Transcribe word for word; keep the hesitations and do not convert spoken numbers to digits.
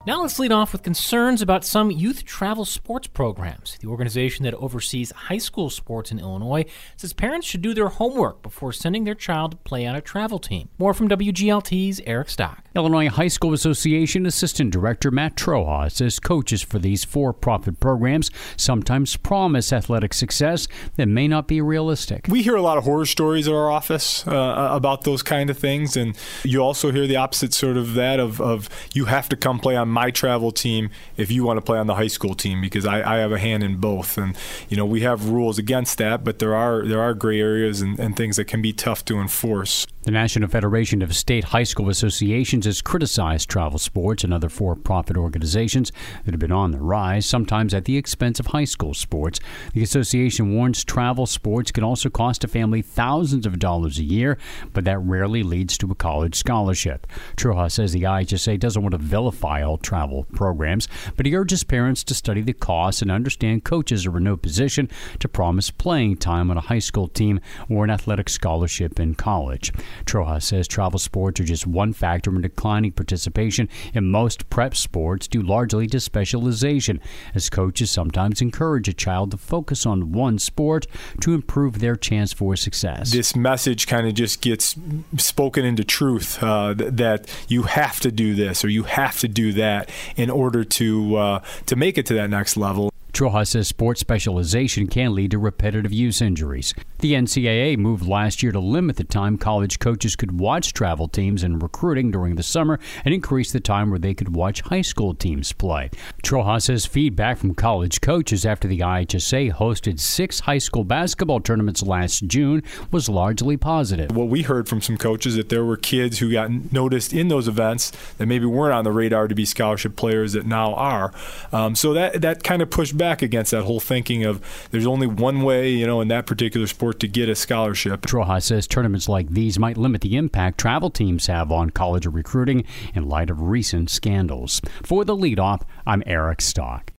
Now let's lead off with concerns about some youth travel sports programs. The organization that oversees high school sports in Illinois says parents should do their homework before sending their child to play on a travel team. More from W G L T's Eric Stock. Illinois High School Association Assistant Director Matt Troha says coaches for these for-profit programs sometimes promise athletic success that may not be realistic. We hear a lot of horror stories at our office uh, about those kind of things, and you also hear the opposite sort of that of, of you have to come play on my travel team if you want to play on the high school team, because I, I have a hand in both. And you know, we have rules against that, but there are there are gray areas and, and things that can be tough to enforce. The National Federation of State High School Associations has criticized travel sports and other for-profit organizations that have been on the rise, sometimes at the expense of high school sports. The association warns travel sports can also cost a family thousands of dollars a year, but that rarely leads to a college scholarship. Troha says the I H S A doesn't want to vilify all travel programs, but he urges parents to study the costs and understand coaches are in no position to promise playing time on a high school team or an athletic scholarship in college. Troha says travel sports are just one factor in declining participation in most prep sports due largely to specialization, as coaches sometimes encourage a child to focus on one sport to improve their chance for success. This message kind of just gets spoken into truth, uh, th- that you have to do this or you have to do that in order to uh, to make it to that next level. Troha says sports specialization can lead to repetitive use injuries. The N C double A moved last year to limit the time college coaches could watch travel teams in recruiting during the summer and increase the time where they could watch high school teams play. Troha says feedback from college coaches after the I H S A hosted six high school basketball tournaments last June was largely positive. What we heard from some coaches that there were kids who got noticed in those events that maybe weren't on the radar to be scholarship players that now are. Um, so that that kind of pushed back against that whole thinking of there's only one way, you know, in that particular sport to get a scholarship. Troha says tournaments like these might limit the impact travel teams have on college recruiting in light of recent scandals. For the leadoff, I'm Eric Stock.